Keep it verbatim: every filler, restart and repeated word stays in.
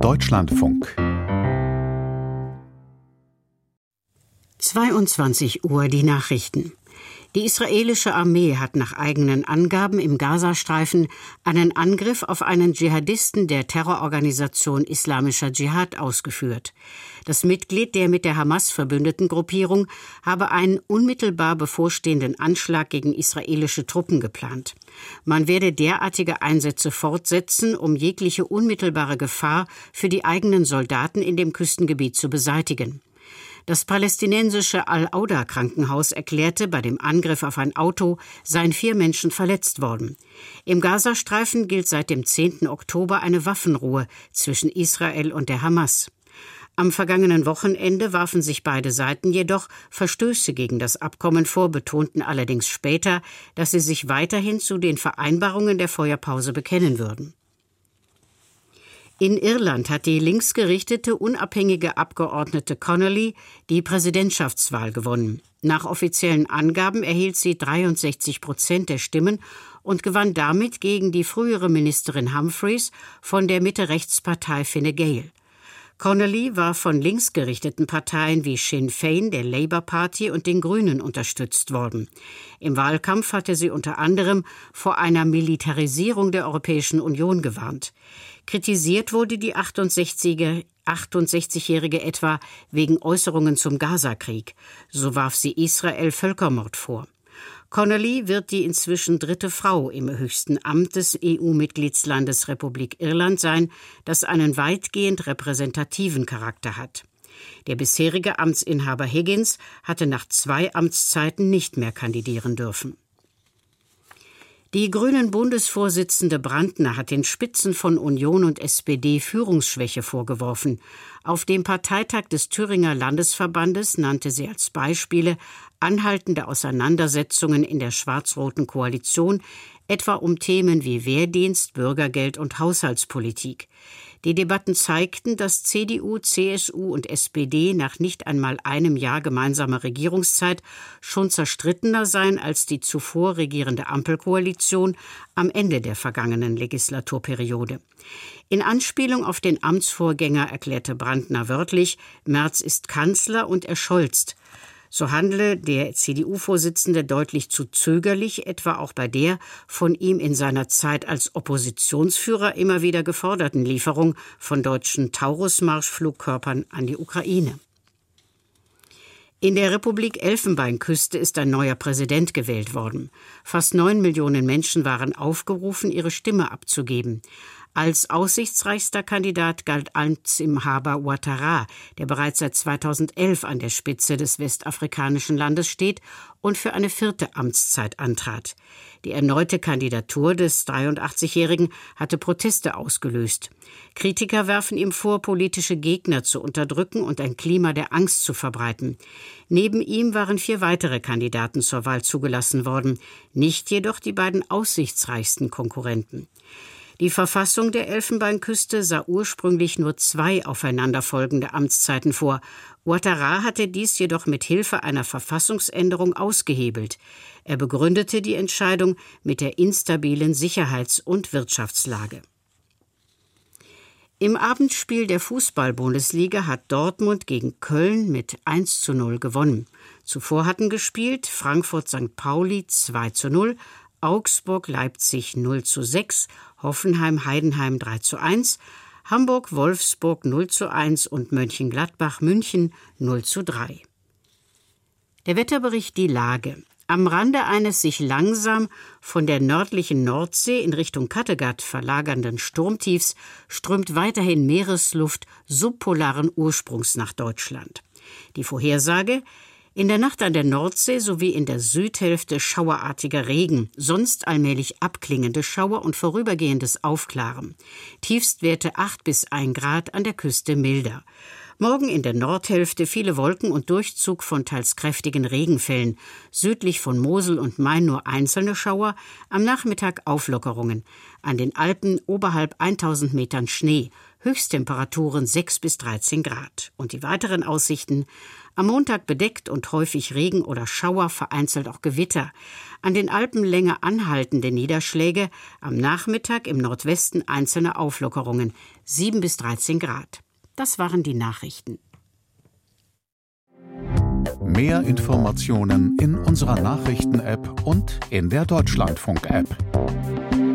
Deutschlandfunk. zweiundzwanzig Uhr die Nachrichten. Die israelische Armee hat nach eigenen Angaben im Gazastreifen einen Angriff auf einen Dschihadisten der Terrororganisation Islamischer Dschihad ausgeführt. Das Mitglied der mit der Hamas verbündeten Gruppierung habe einen unmittelbar bevorstehenden Anschlag gegen israelische Truppen geplant. Man werde derartige Einsätze fortsetzen, um jegliche unmittelbare Gefahr für die eigenen Soldaten in dem Küstengebiet zu beseitigen. Das palästinensische Al-Auda-Krankenhaus erklärte, bei dem Angriff auf ein Auto seien vier Menschen verletzt worden. Im Gazastreifen gilt seit dem zehnten Oktober eine Waffenruhe zwischen Israel und der Hamas. Am vergangenen Wochenende warfen sich beide Seiten jedoch Verstöße gegen das Abkommen vor, betonten allerdings später, dass sie sich weiterhin zu den Vereinbarungen der Feuerpause bekennen würden. In Irland hat die linksgerichtete unabhängige Abgeordnete Connolly die Präsidentschaftswahl gewonnen. Nach offiziellen Angaben erhielt sie dreiundsechzig Prozent der Stimmen und gewann damit gegen die frühere Ministerin Humphreys von der Mitte-Rechts-Partei Fine Gael. Connolly war von linksgerichteten Parteien wie Sinn Féin, der Labour Party und den Grünen unterstützt worden. Im Wahlkampf hatte sie unter anderem vor einer Militarisierung der Europäischen Union gewarnt. Kritisiert wurde die achtundsechzigjährige etwa wegen Äußerungen zum Gazakrieg. So warf sie Israel Völkermord vor. Connolly wird die inzwischen dritte Frau im höchsten Amt des E U-Mitgliedslandes Republik Irland sein, das einen weitgehend repräsentativen Charakter hat. Der bisherige Amtsinhaber Higgins hatte nach zwei Amtszeiten nicht mehr kandidieren dürfen. Die Grünen-Bundesvorsitzende Brandner hat den Spitzen von Union und S P D Führungsschwäche vorgeworfen. Auf dem Parteitag des Thüringer Landesverbandes nannte sie als Beispiele anhaltende Auseinandersetzungen in der schwarz-roten Koalition, etwa um Themen wie Wehrdienst, Bürgergeld und Haushaltspolitik. Die Debatten zeigten, dass C D U, C S U und S P D nach nicht einmal einem Jahr gemeinsamer Regierungszeit schon zerstrittener seien als die zuvor regierende Ampelkoalition am Ende der vergangenen Legislaturperiode. In Anspielung auf den Amtsvorgänger erklärte Brandner wörtlich, Merz ist Kanzler und er scholzt. So handle der C D U-Vorsitzende deutlich zu zögerlich, etwa auch bei der von ihm in seiner Zeit als Oppositionsführer immer wieder geforderten Lieferung von deutschen Taurus-Marschflugkörpern an die Ukraine. In der Republik Elfenbeinküste ist ein neuer Präsident gewählt worden. Fast neun Millionen Menschen waren aufgerufen, ihre Stimme abzugeben. Als aussichtsreichster Kandidat galt Amtsinhaber Ouattara, der bereits seit zweitausendelf an der Spitze des westafrikanischen Landes steht und für eine vierte Amtszeit antrat. Die erneute Kandidatur des dreiundachtzigjährigen hatte Proteste ausgelöst. Kritiker werfen ihm vor, politische Gegner zu unterdrücken und ein Klima der Angst zu verbreiten. Neben ihm waren vier weitere Kandidaten zur Wahl zugelassen worden, nicht jedoch die beiden aussichtsreichsten Konkurrenten. Die Verfassung der Elfenbeinküste sah ursprünglich nur zwei aufeinanderfolgende Amtszeiten vor. Ouattara hatte dies jedoch mit Hilfe einer Verfassungsänderung ausgehebelt. Er begründete die Entscheidung mit der instabilen Sicherheits- und Wirtschaftslage. Im Abendspiel der Fußball-Bundesliga hat Dortmund gegen Köln mit eins zu null gewonnen. Zuvor hatten gespielt Frankfurt Sankt Pauli zwei zu null, Augsburg-Leipzig null zu sechs, Hoffenheim-Heidenheim drei zu eins, Hamburg-Wolfsburg null zu eins und Mönchengladbach-München null zu drei. Der Wetterbericht die Lage. Am Rande eines sich langsam von der nördlichen Nordsee in Richtung Kattegat verlagernden Sturmtiefs strömt weiterhin Meeresluft subpolaren Ursprungs nach Deutschland. Die Vorhersage: in der Nacht an der Nordsee sowie in der Südhälfte schauerartiger Regen, sonst allmählich abklingende Schauer und vorübergehendes Aufklaren. Tiefstwerte acht bis ein Grad, an der Küste milder. Morgen in der Nordhälfte viele Wolken und Durchzug von teils kräftigen Regenfällen. Südlich von Mosel und Main nur einzelne Schauer, am Nachmittag Auflockerungen. An den Alpen oberhalb tausend Metern Schnee. Höchsttemperaturen sechs bis dreizehn Grad. Und die weiteren Aussichten: Am Montag bedeckt und häufig Regen oder Schauer, vereinzelt auch Gewitter. An den Alpen länger anhaltende Niederschläge, am Nachmittag im Nordwesten einzelne Auflockerungen, sieben bis dreizehn Grad. Das waren die Nachrichten. Mehr Informationen in unserer Nachrichten-App und in der Deutschlandfunk-App.